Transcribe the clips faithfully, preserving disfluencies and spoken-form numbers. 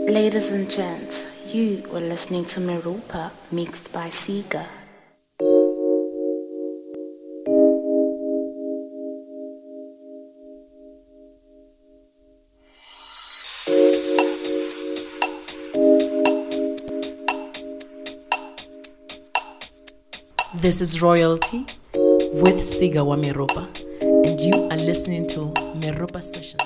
Ladies and gents, you were listening to Merupa mixed by Sega. This is Royalty with Siga wa Merupa, and you are listening to Merupa Sessions.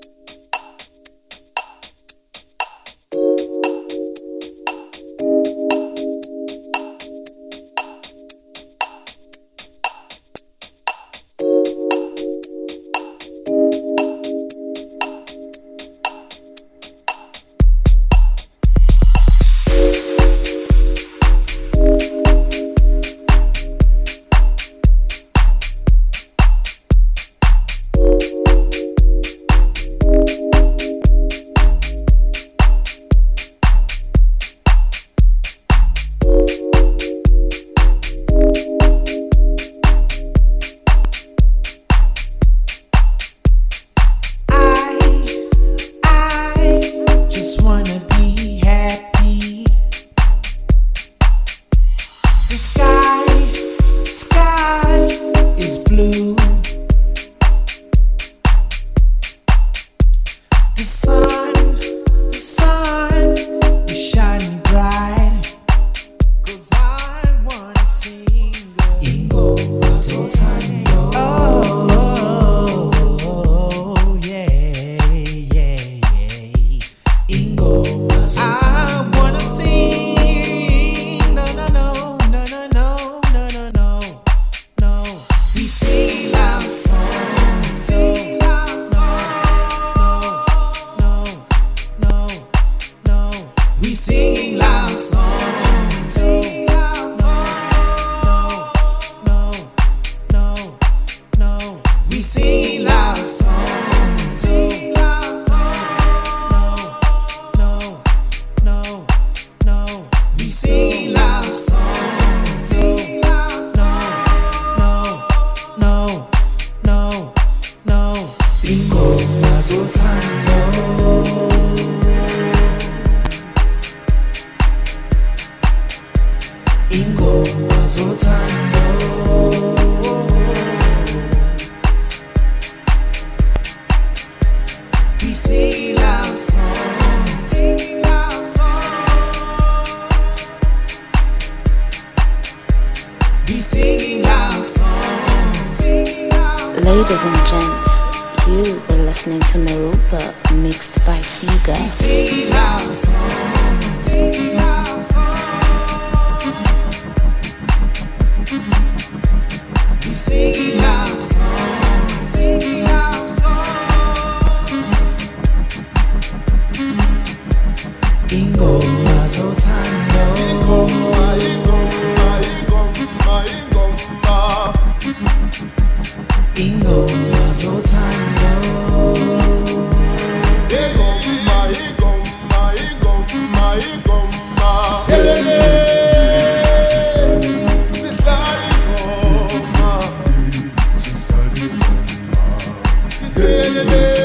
Ladies and gents, you were listening to Merupa mixed by Sega. We sing love songs. Sing love songs. We sing love songs. Sing love songs. Ingoma zothando. Ingoma, ingoma, ingoma, ingoma. Ingoma zothando. Ingoma, ingoma, ingoma, ingoma. Sihlala ingoma. Sihlala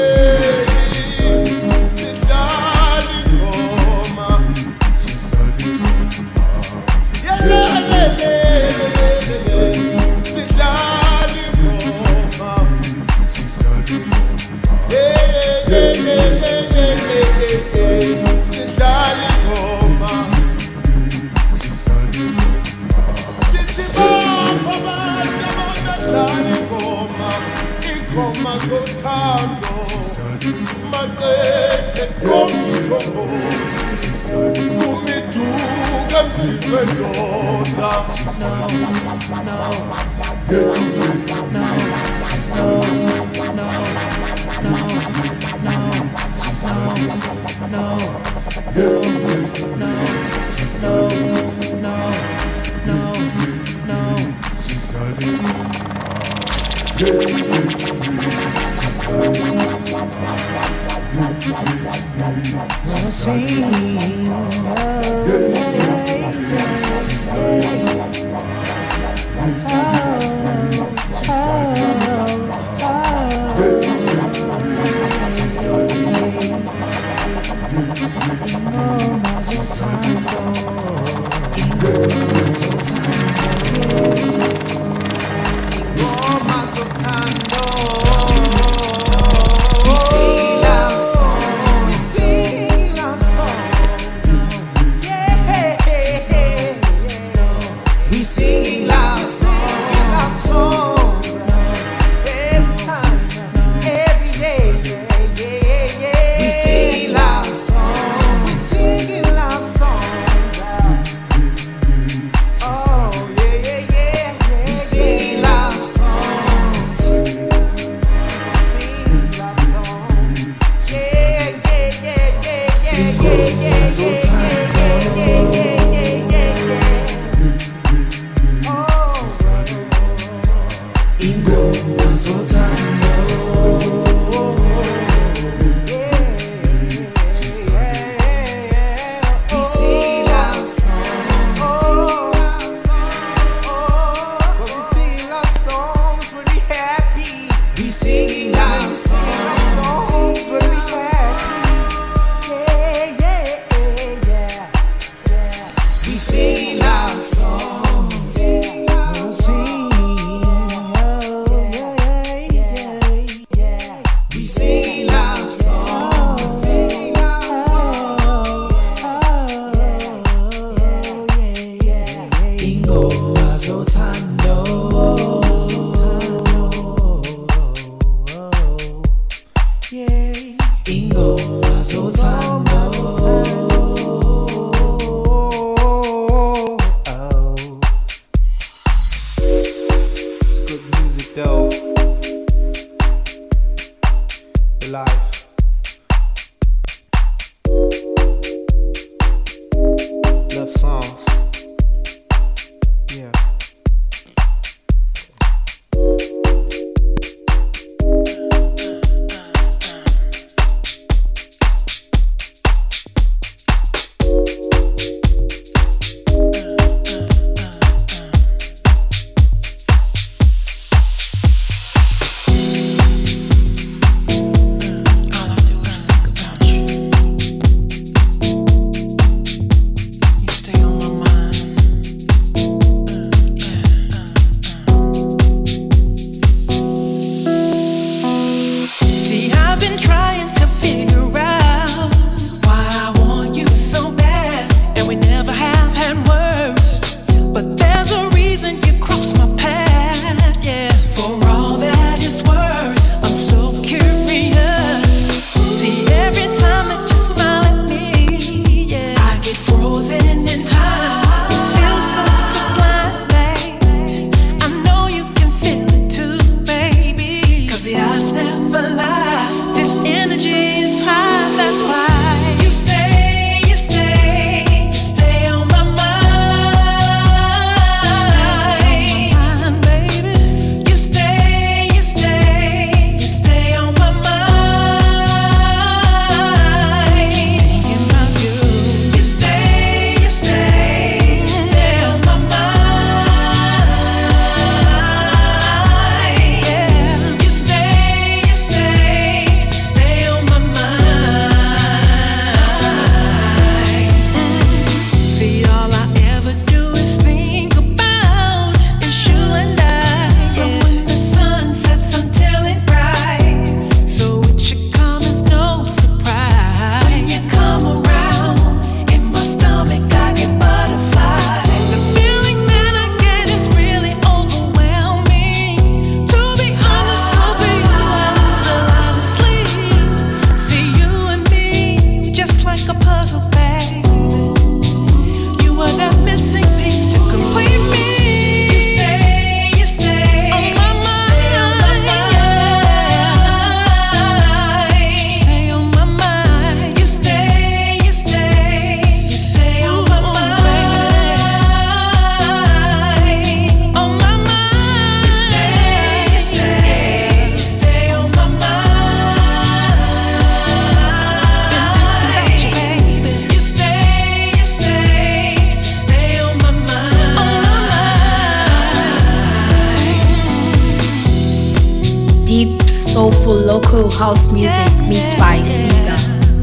soulful local house music mixed by Siga.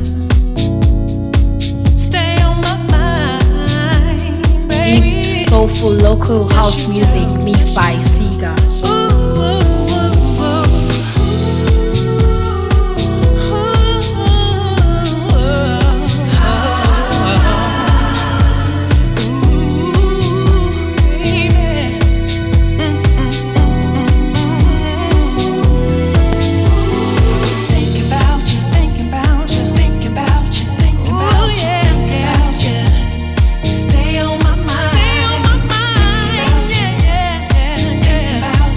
Deep soulful local house music mixed by Siga. Stay on my mind.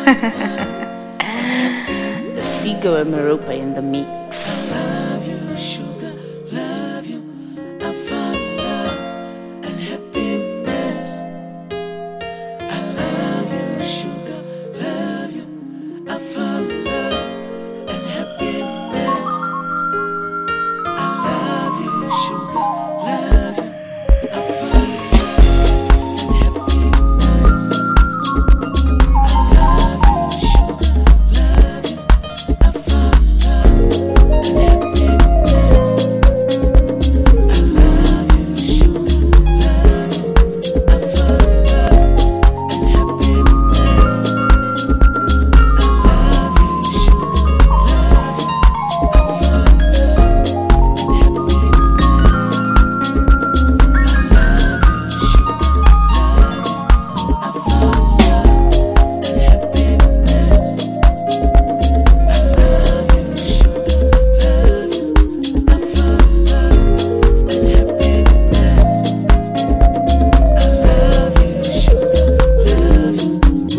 Sigo and Meropa in the mix. Love you, sugar, love you. I found love and happiness. I love you, sugar, love you. I found love and happiness. I love you, sugar, love you. I found love and happiness. I love you, sugar, love you. I found love and happiness. I love you, sugar, love you. I found love and happiness. I love you, sugar, love you. I found love and happiness. I love you, sugar, love you. I found love and happiness. I love you, sugar, love you. I found love and happiness. I love you, sugar, love you.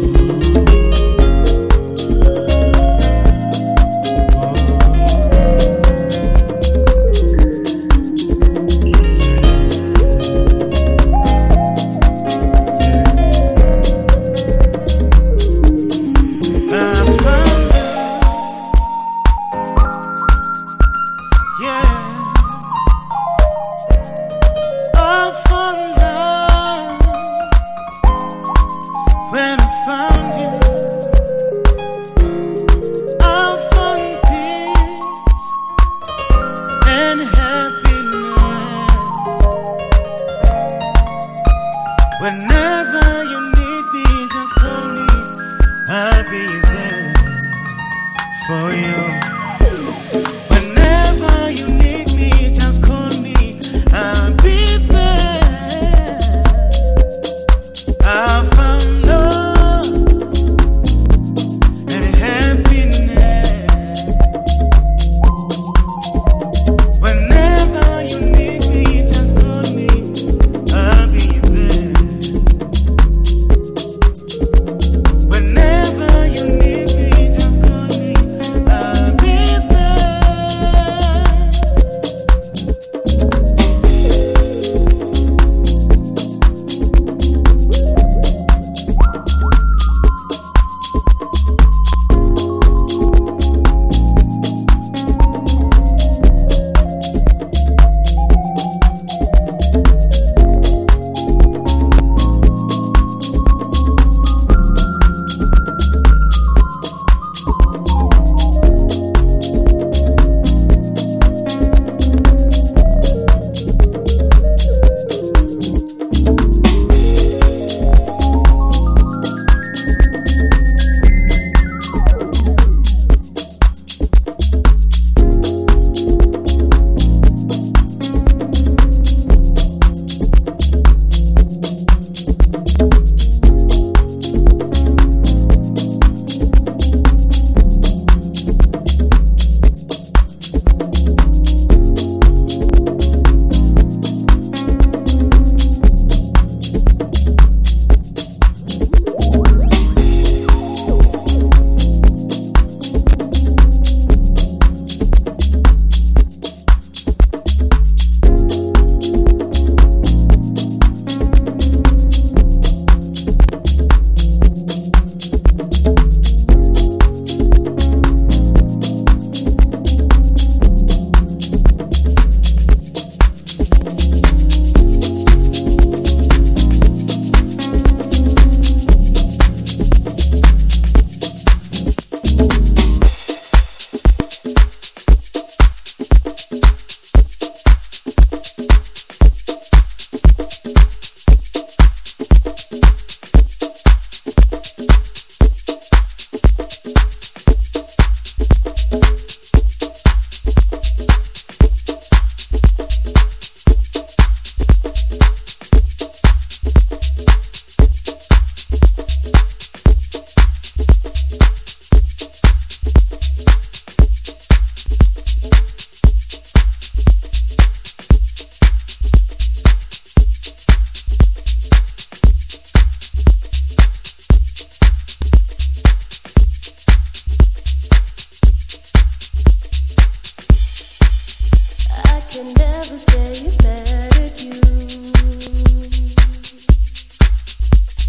I found love, yeah. I found love when I found you. I found peace and happiness. Whenever you need me, just call me. I'll be there for you. Whenever you need me, just call me. I'll be there. I found love and happiness. Whenever you need me, just call me. I'll be there. Whenever you need me, just call me. I'll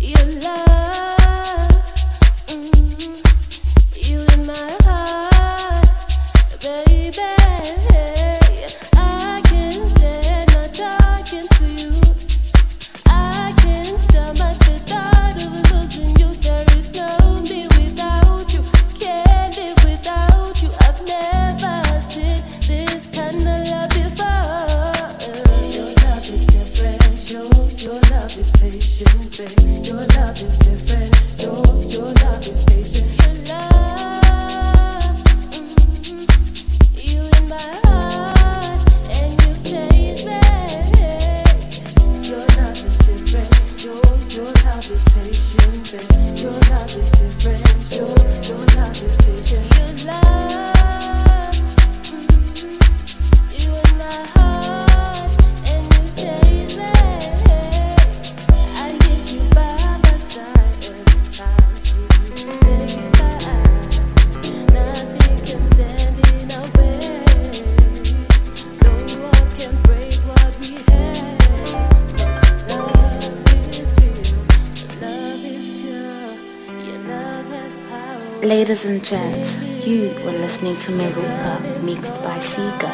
Ladies and gents, you were listening to Merupa, mixed by Sega.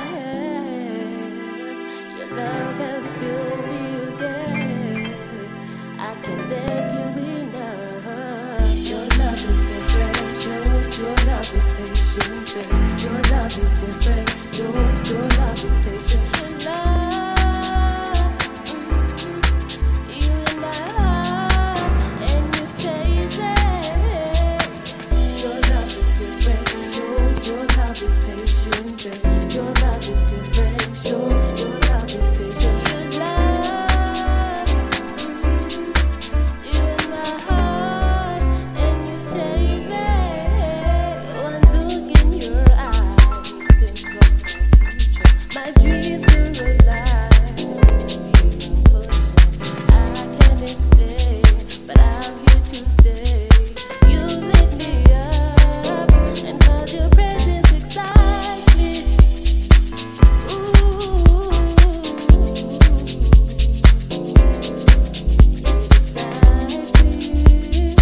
Your love has built me again. I can beg you enough. Your love is different. Your, your love is patient. Babe. Your love is different. Your, your love is patient. Your love, mm, you in my heart, and you've changed me. Your love is different. Your, your love is patient. Babe. Your love is different. Your, your love is patient. Your love, mm, you in my heart, and you changed me. One look in your eyes, sense of my future. My dreams are alive. See you pushing. I can't explain, but I'm here to stay. You lit me up, and 'cause your presence excites me. Ooh, it excites me.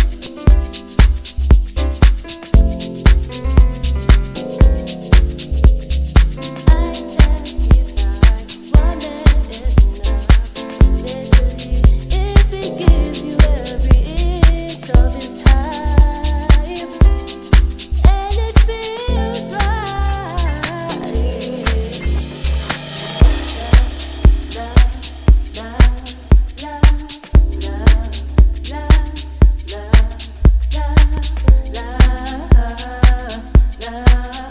I ask if I one man is enough, especially if it gives you every inch of his time, and it feels right. La, la, la, la, la, la, la,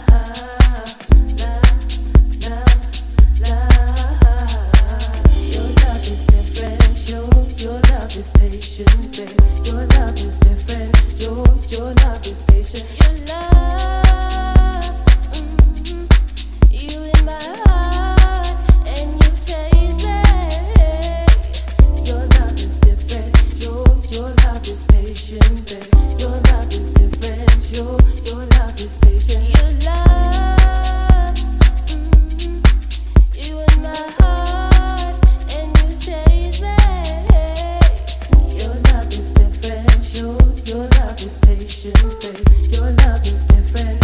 Your love is different. Your, your love is patient, babe. Your love is different. Your, your love is patient. Your love, mm, you in my heart, and you've changed me. Your love is different. Your, your love is patient, babe. Your love is different. Your, your love is patient. Your love, mm, you in my heart, and you changed me. Your love is different. Your, your love is patient, babe. Your love is different.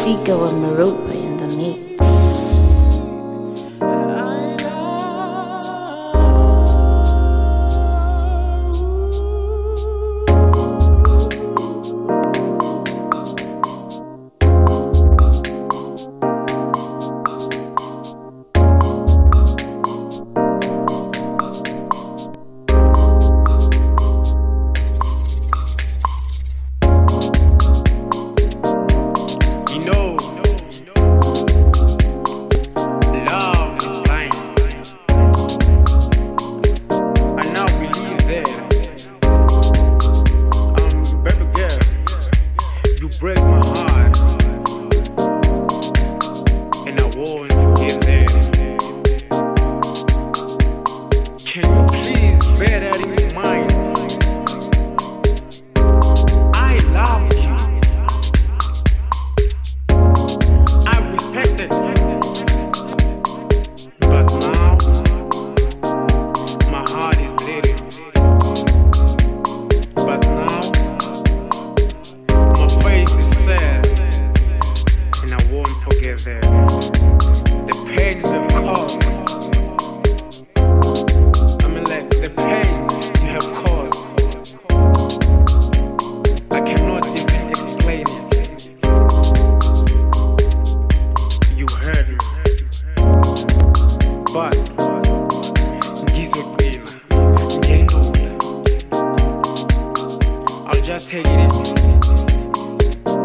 Siga wa Meropa in the mix.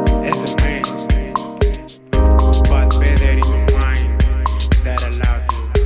But bear that in your mind that allowed you.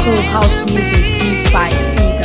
Tropical house music mixed by Sega.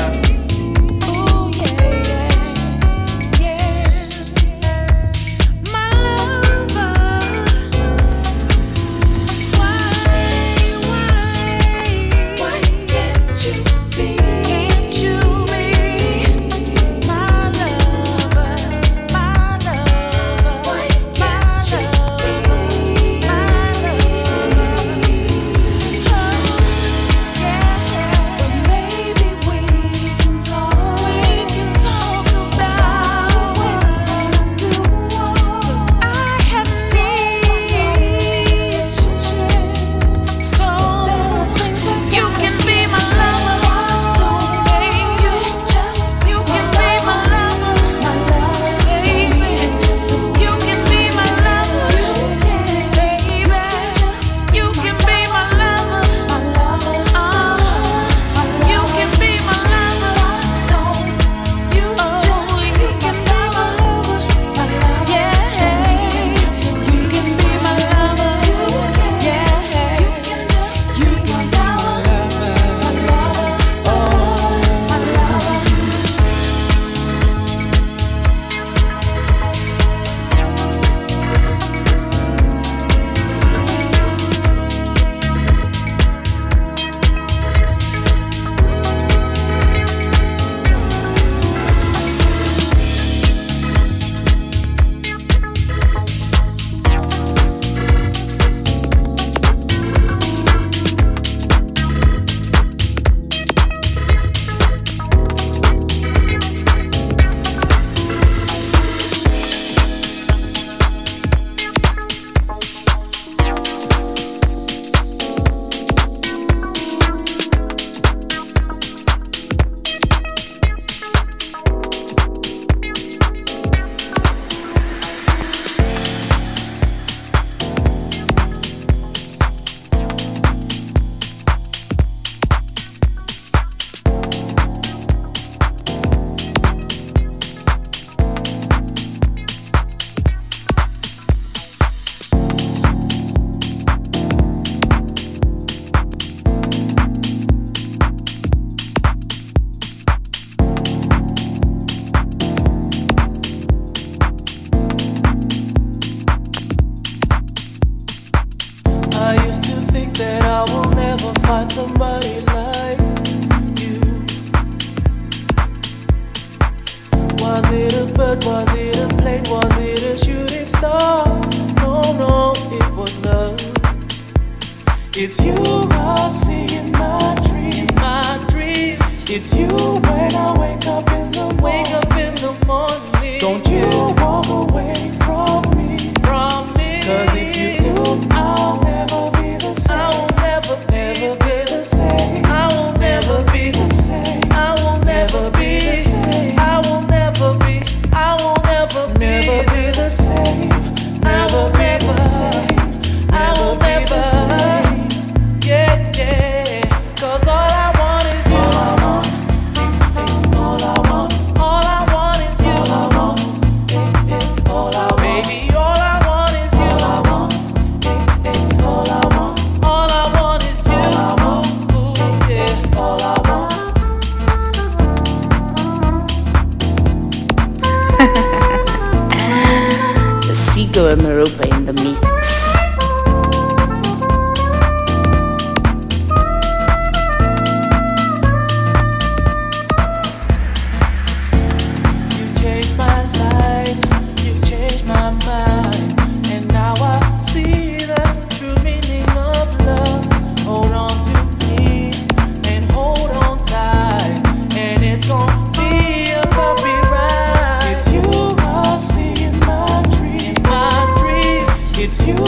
It's you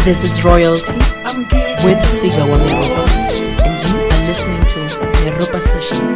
This is Royalty with Siga wa Meropa, and you are listening to Meropa Sessions.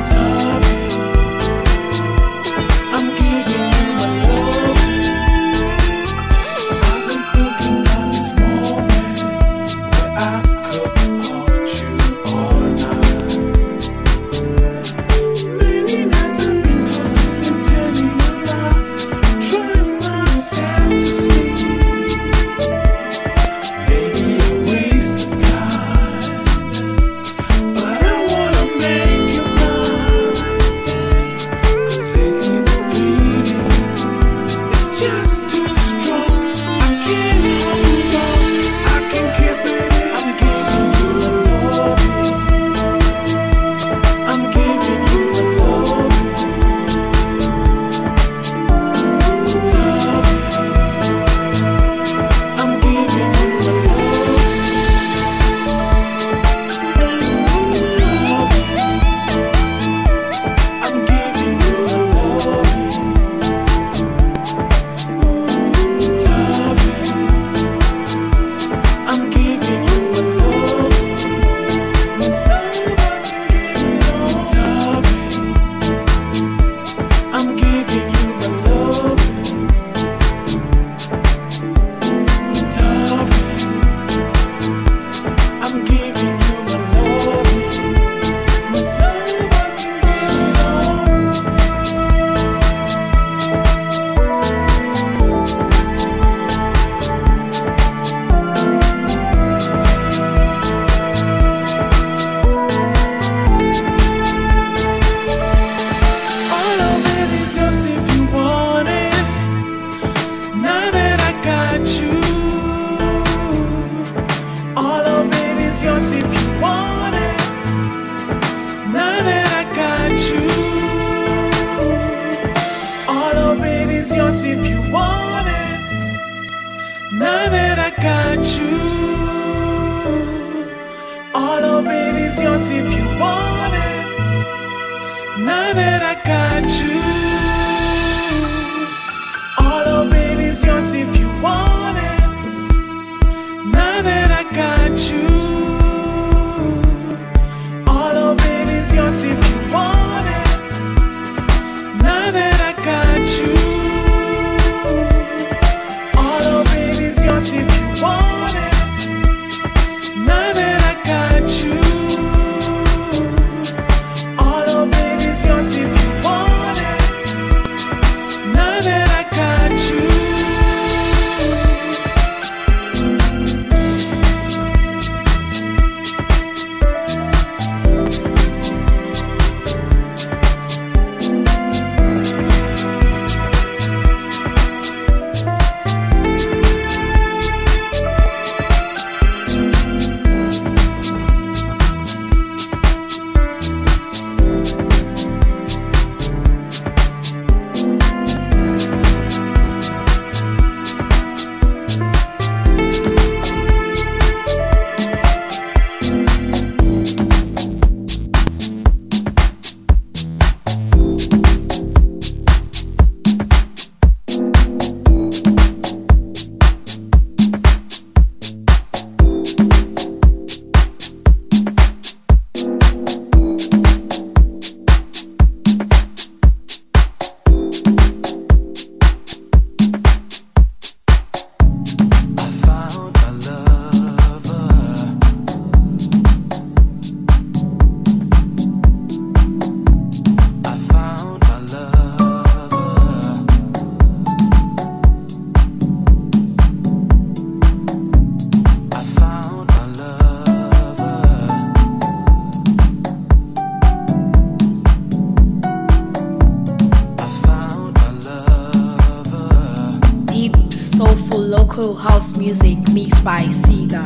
House music mixed by Siga.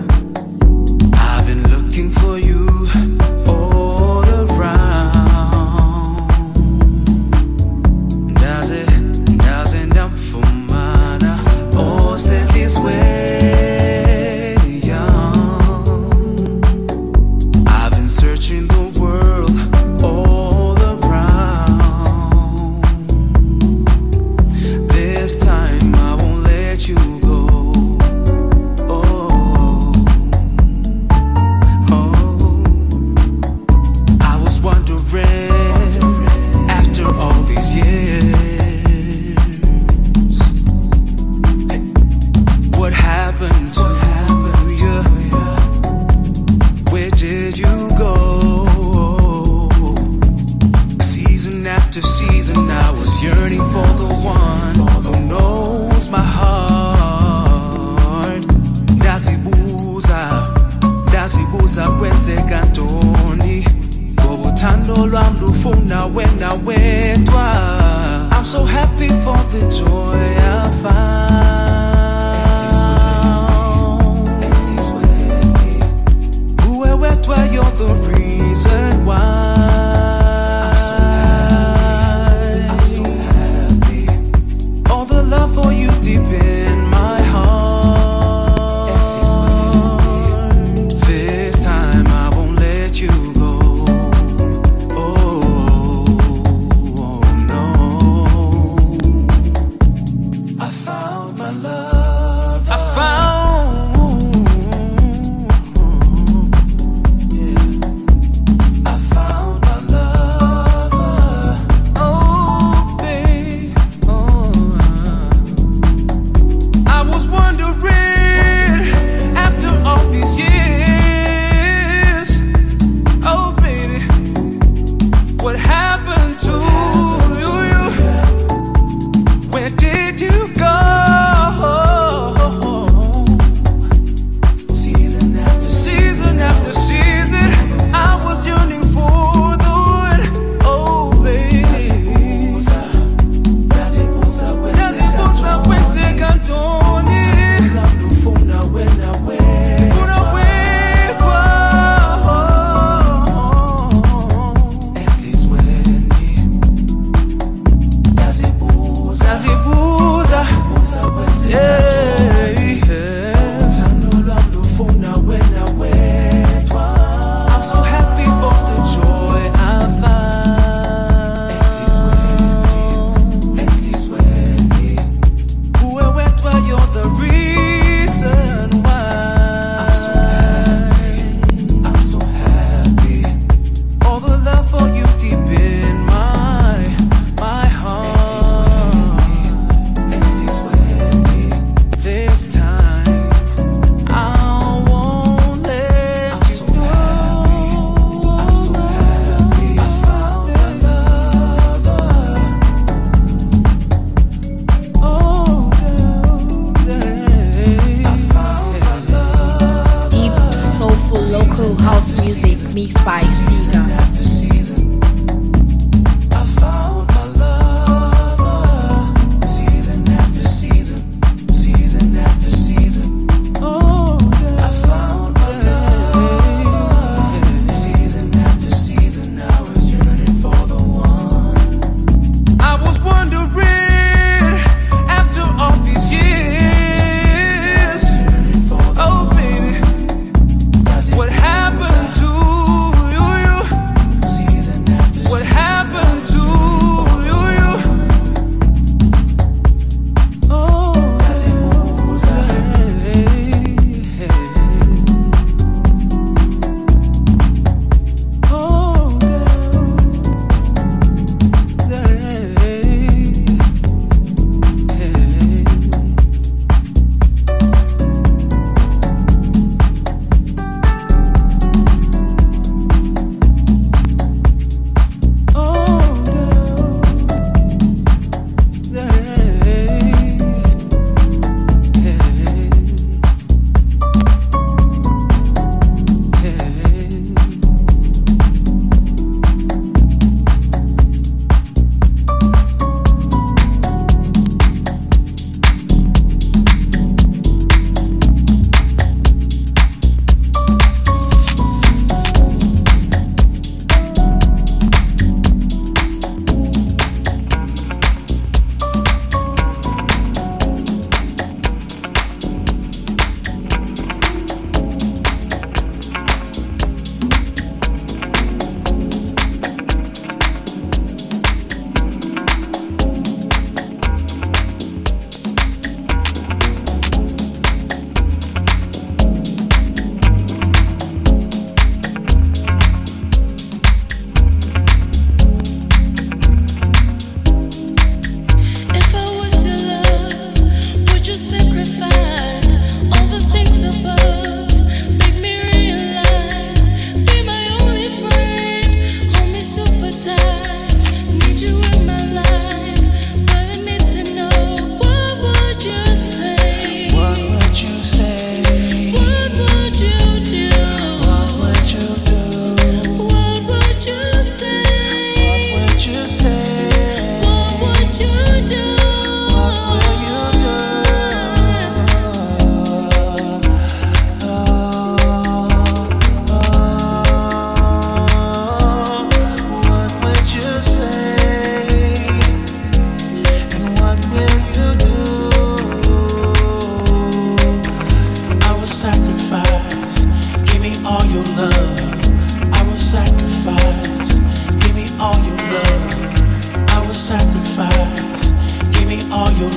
I've been looking for you all around. Does it, does it up for mana? Or set this way young? I've been searching the world all around. This time I won't let you go. Oh, Ndazibuza kwenzeka ntoni ngoba uthando lwami lufuna wena wedwa. I'm so happy for the joy I found. And he's with me. Uwe wedwa, you're the reason why. I'm so happy. I'm so happy. All the love for you deep in my heart. And he's with me. This time I won't let you go. Oh, oh no. I found my love. I found. Yeah. I found my love. Oh, babe. Oh. I was wondering after all these years. Oh, baby, what happened to you? Where did you go? Season after season after season, I was yearning for the one. Oh, baby, Ndazibuza kwenzeka ntoni ufuna wena wedwa. And he's with me. Ndazibuza yeah, yeah. Uthando lwami lufuna wena wedwa. I'm so happy for the joy I found. And he's with me. And he's with me. Uwe wedwa, you're the reason why. I'm so happy. I'm so happy. All the love for you deep in my my heart. And he's with me. This time I won't let I'm so you happy. Go. I'm so happy. I found my lover. Oh, yeah. I found my love. Deep, soulful local house music mixed by Siga. After season, I found my lover. Season after season, season after season. Oh, yeah. I found my love. Season after season, I was yearning for the one. I was wondering after all these years. Oh, baby, what happened to you? Season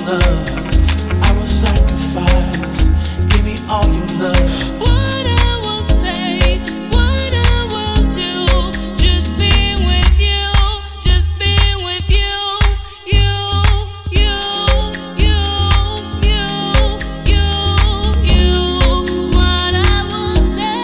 love. I will sacrifice. Give me all your love. What I will say, what I will do, just being with you, just being with you, you, you, you, you, you, you. What I will say,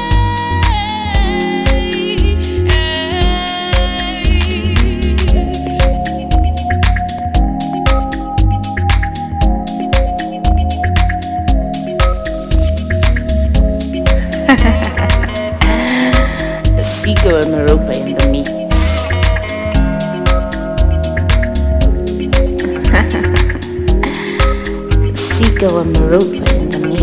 Sigo and Maropa in the mix. Sigo and Maropa in the mix.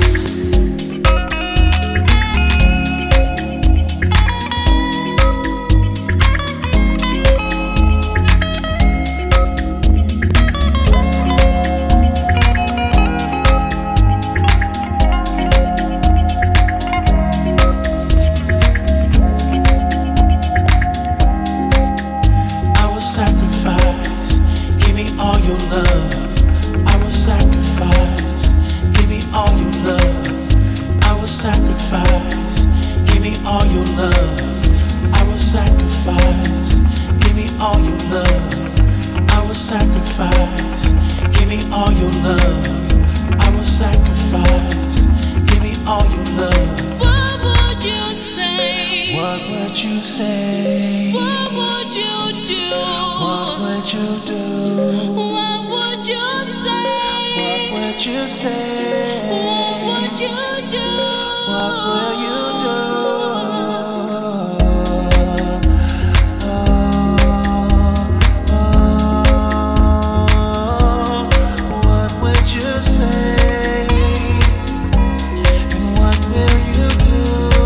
I will sacrifice. Give me all your love. I will sacrifice. Give me all your love. I will sacrifice. Give me all your love. I will sacrifice. Give me all your love. I will sacrifice. Give me all your love. I will sacrifice. Give me all your love. what would you say? What would you say? What would you do? What would you do? What would you say? What would you say? What would you do? What will you do? What would you say? And what will you do?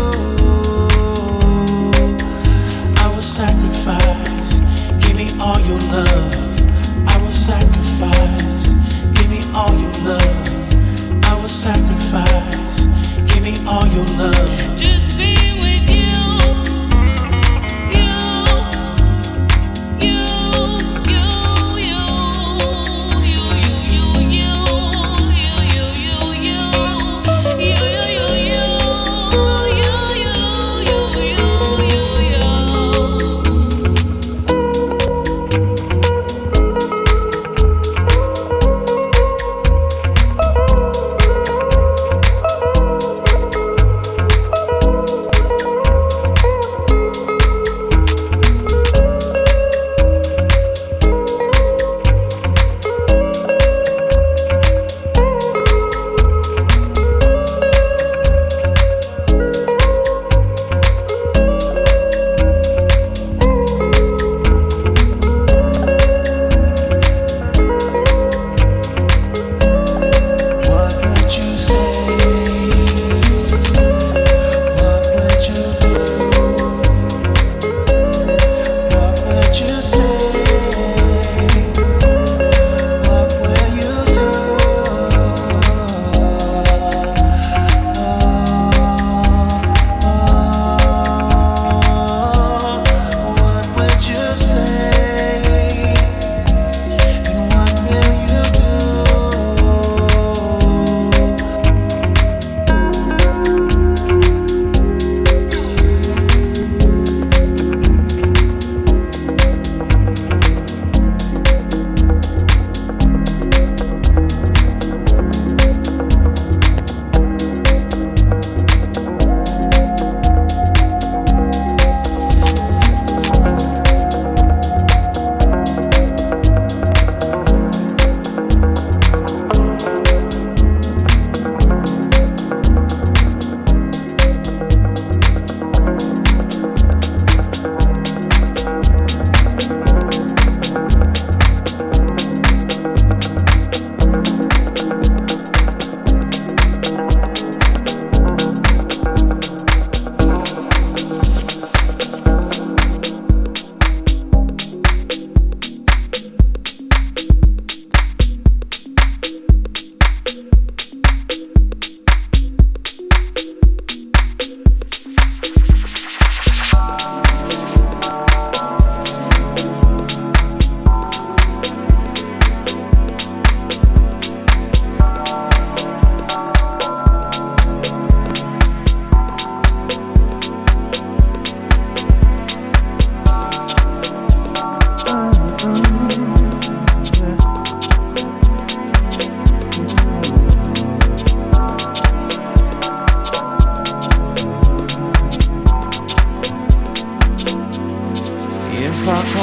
I will sacrifice. Give me all your love. I will sacrifice. Give me all your love. I will sacrifice. Give me all your love. Just being with you, you, you, you, you, you, you, you, you, you, you, you, you, you,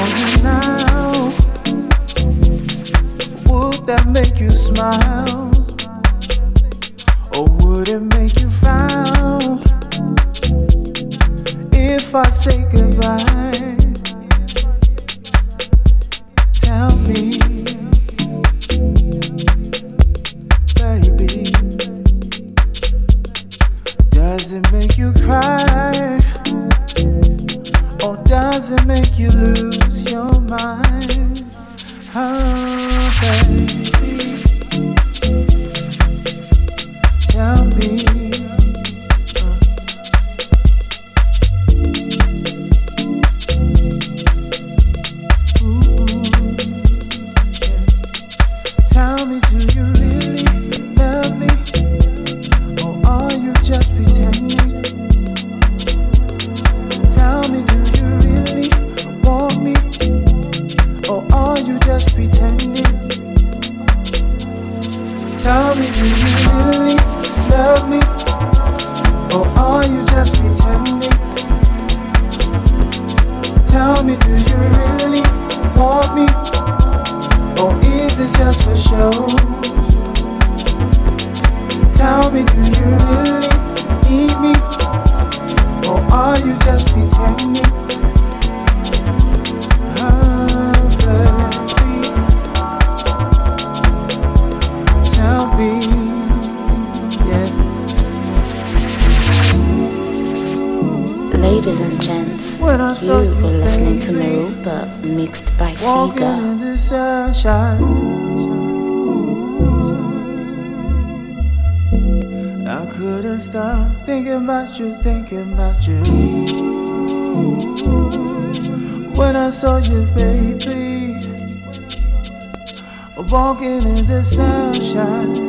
on you now. Would that make you smile? Or would it make you frown? If I say goodbye, tell me, baby, does it make you cry? Or does it make you lose your mind? Oh, baby, tell me. Tell me, do you really love me? Or are you just pretending? Tell me, do you really want me? Or are you just pretending? Tell me, do you really love me? Or are you just pretending? Tell me, do you really want me? Or is it just for show? Tell me, do you really need me? Or are you just pretending? Oh, baby, tell me, yeah. Ladies and gents, you When I saw were you, listening to baby, Meruba, mixed by walking Sega. in the sunshine, I couldn't stop thinking about you, thinking about you. When I saw you, baby, walking in the sunshine,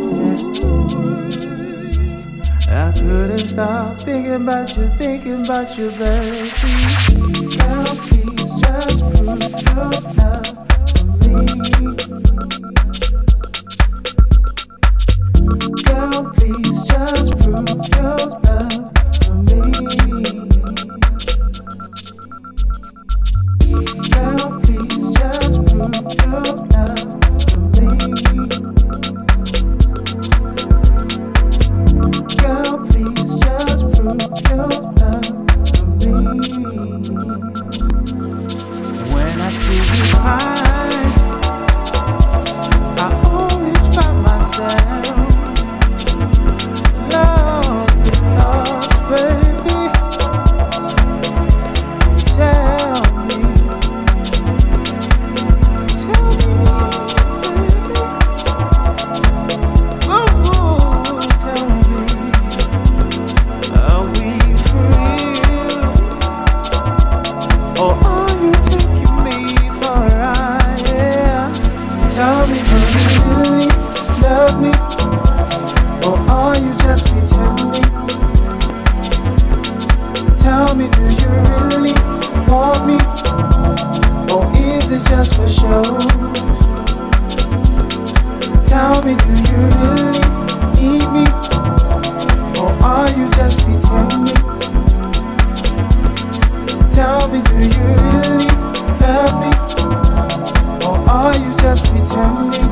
I couldn't stop thinking about you, thinking about you, baby. Girl, please just prove your love for me. Girl, please just prove your love for me. Girl, please just prove your love for me. Girl, please just prove your love for me. When I see you cry, I always find myself lost in thoughts, baby. Tell me, tell me, baby. Oh, tell me, are we for real? Or are you taking me for a ride? Yeah. Tell me, do you really love me? Or are you just pretending? Tell me, do you really want me? Or is it just for show? Tell me, do you really need me? Or are you just pretending? Tell me, do you really love me? Or are you just pretending?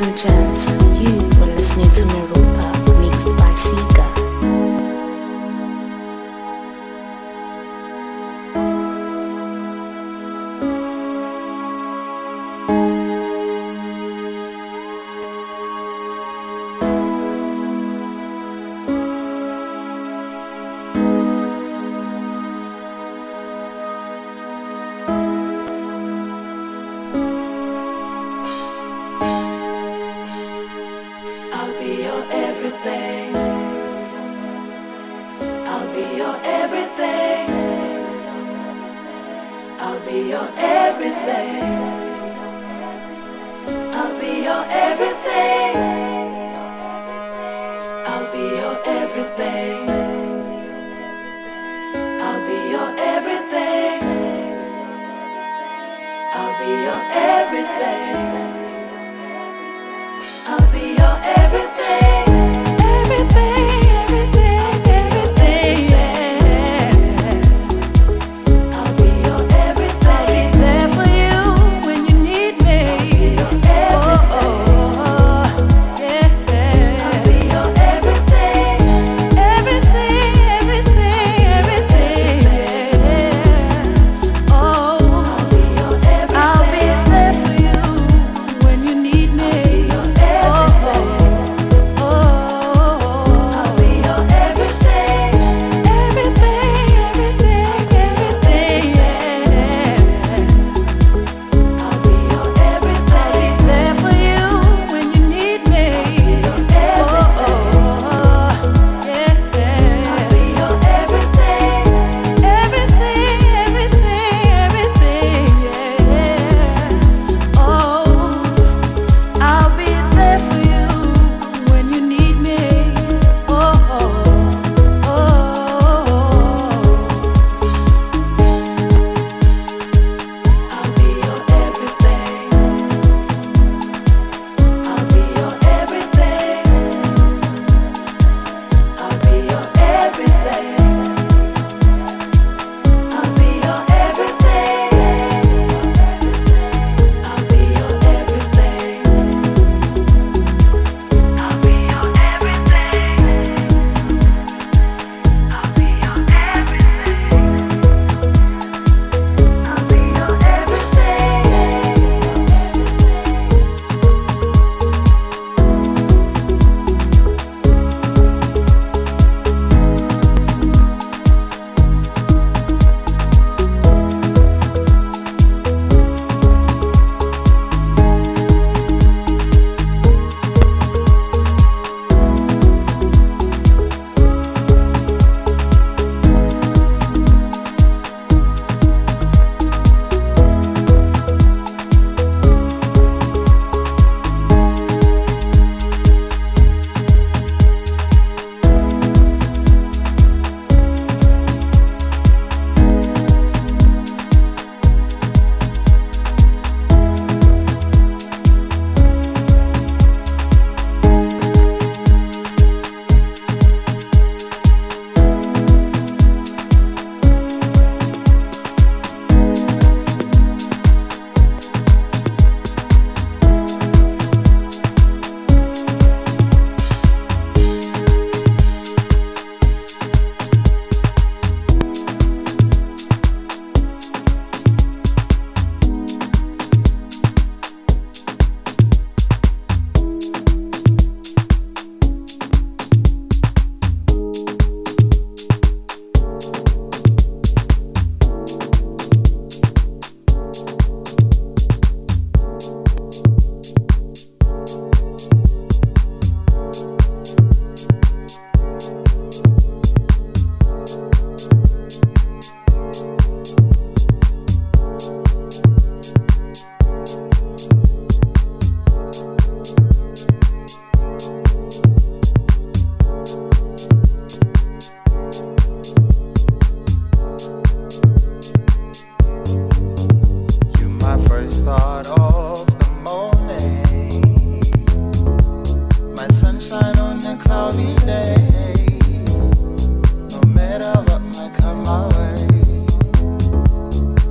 and gents, you were listening to Meropa, mixed by Sega.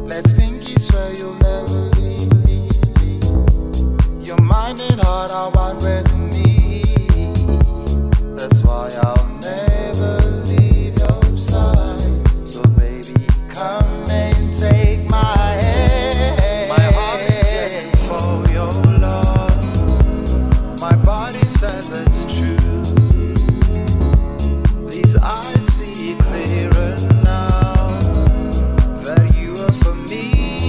Hard, says it's true. These eyes see clearer now that you are for me.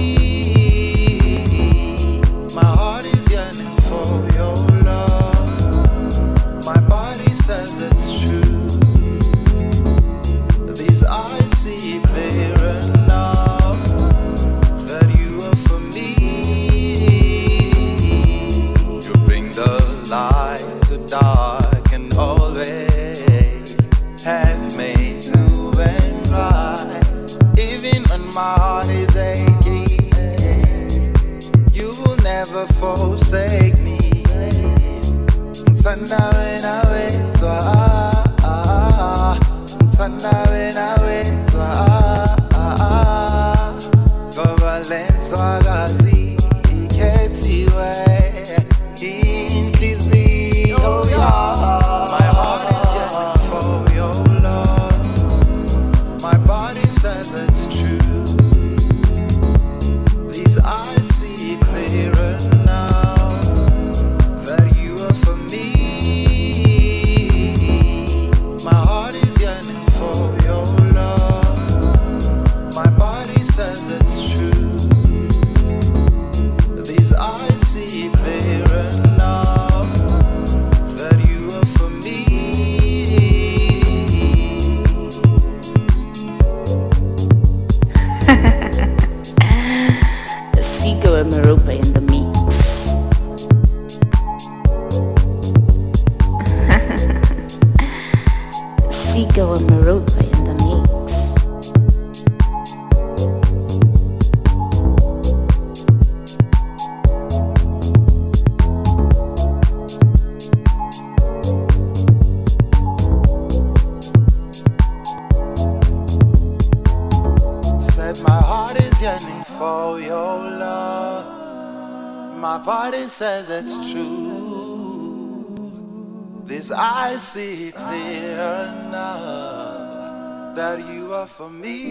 My heart is yearning for your love. My body says it's true. These eyes see clearer now that you are for me. You bring the light to dark and always have made to and right. Even when my heart is aching, you will never forsake me. Sana wena wetwa, sana wena wetwa, ngoba lenswa kazi ikhethiwe inhliziyo yami. My heart is yearning for your love. My body says it's true. These eyes see clearer now that you are for me. My heart is yearning for your love. My body says it's true. These eyes see clearer now that you are for me. Sigo and Maropa in the mix. Sigo and Maropa in the mix. Said my heart is yearning for your love. My body says it's true. These eyes see clear now that you are for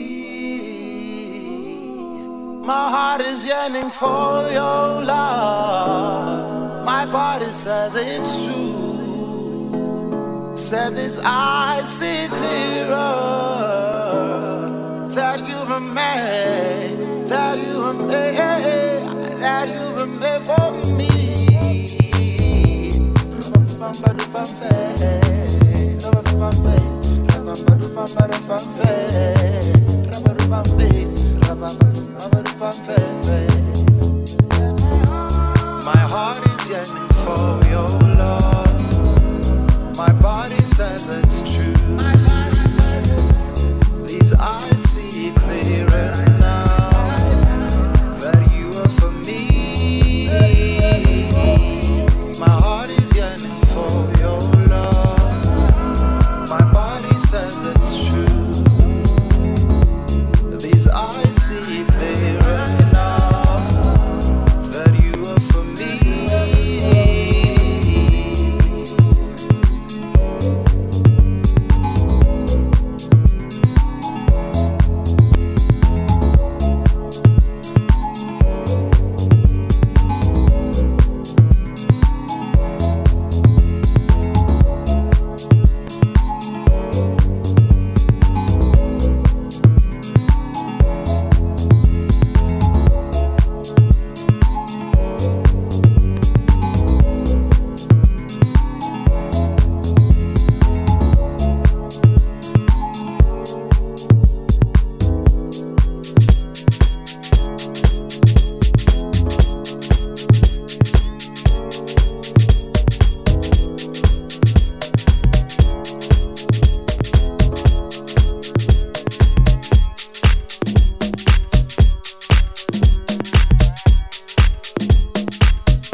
me. My heart is yearning for your love. My body says it's true. Said these eyes see clearer that you were made, that you were made, that you were made for me. My heart is yearning for your love. My body says it's true. These eyes see clearer now that you are for me. My heart is yearning for